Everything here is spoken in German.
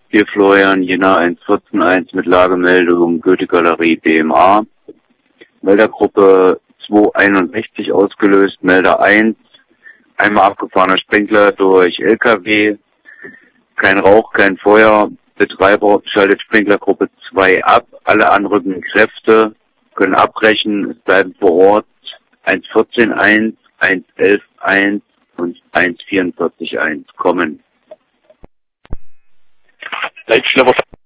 Hier Florian, Jena 114.1 mit Lagemeldung Goethe-Galerie BMA. Meldergruppe 261 ausgelöst, Melder 1. Einmal abgefahrener Sprinkler durch LKW. Kein Rauch, kein Feuer. Betreiber schaltet Sprinklergruppe 2 ab. Alle anrückenden Kräfte können abbrechen. Es bleiben vor Ort 114.1, 111.1 und 144.1 kommen. Leitschlepper